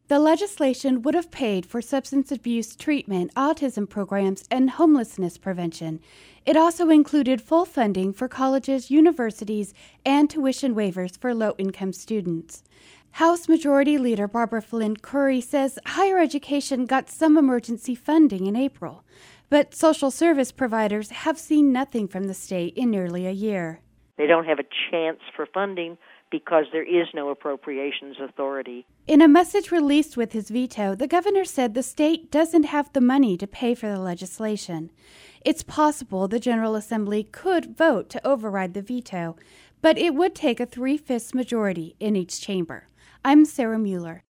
The legislation would have paid for substance abuse treatment, autism programs, and homelessness prevention. It also included full funding for colleges, universities, and tuition waivers for low-income students. House Majority Leader Barbara Flynn Curry says higher education got some emergency funding in April, but social service providers have seen nothing from the state in nearly a year. They don't have a chance for funding because there is no appropriations authority. In a message released with his veto, the governor said the state doesn't have the money to pay for the legislation. It's possible the General Assembly could vote to override the veto, but it would take a 3/5 majority in each chamber. I'm Sarah Mueller.